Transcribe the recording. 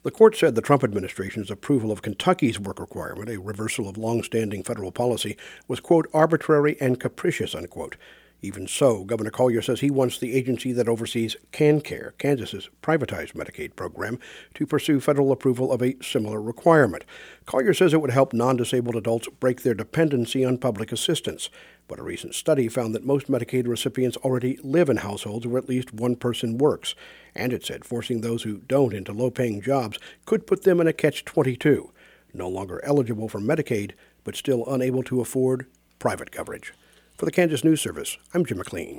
The court said the Trump administration's approval of Kentucky's work requirement, a reversal of long-standing federal policy, was, quote, arbitrary and capricious, unquote. Even so, Governor Collier says he wants the agency that oversees KanCare, Kansas's privatized Medicaid program, to pursue federal approval of a similar requirement. Collier says it would help non-disabled adults break their dependency on public assistance. But a recent study found that most Medicaid recipients already live in households where at least one person works. And it said forcing those who don't into low-paying jobs could put them in a catch-22, no longer eligible for Medicaid, but still unable to afford private coverage. For the Kansas News Service, I'm Jim McLean.